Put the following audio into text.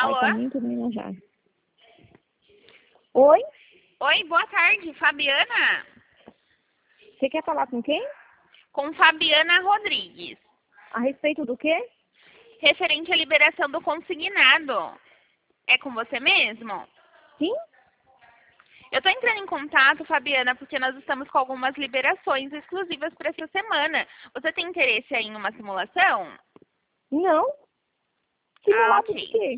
Alô? Ai, tá muito ruim já. Oi? Oi, boa tarde, Fabiana? Você quer falar com quem? Com Fabiana Rodrigues. A respeito do quê? Referente à liberação do consignado. É com você mesmo? Sim? Eu estou entrando em contato, Fabiana, porque nós estamos com algumas liberações exclusivas para essa semana. Você tem interesse aí em uma simulação? Não. Ah, Simulado de ok. quê?